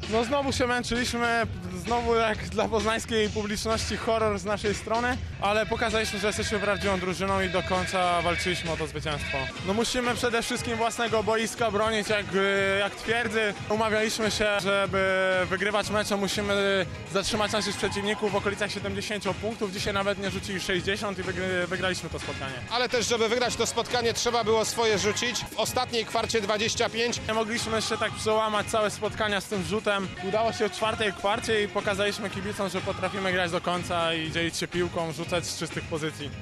No znowu się męczyliśmy, znowu jak dla poznańskiej publiczności horror z naszej strony, ale pokazaliśmy, że jesteśmy prawdziwą drużyną i do końca walczyliśmy o to zwycięstwo. No musimy przede wszystkim własnego boiska bronić jak twierdzy. Umawialiśmy się, żeby wygrywać mecze, musimy zatrzymać naszych przeciwników w okolicach 70 punktów. Dzisiaj nawet nie rzucili 60 i wygraliśmy to spotkanie. Ale też, żeby wygrać to spotkanie, trzeba było swoje rzucić. W ostatniej kwarcie 25. Nie mogliśmy się tak przełamać całe spotkania z tym rzutem. Udało się w czwartej kwarcie i pokazaliśmy kibicom, że potrafimy grać do końca i dzielić się piłką, rzucać z czystych pozycji.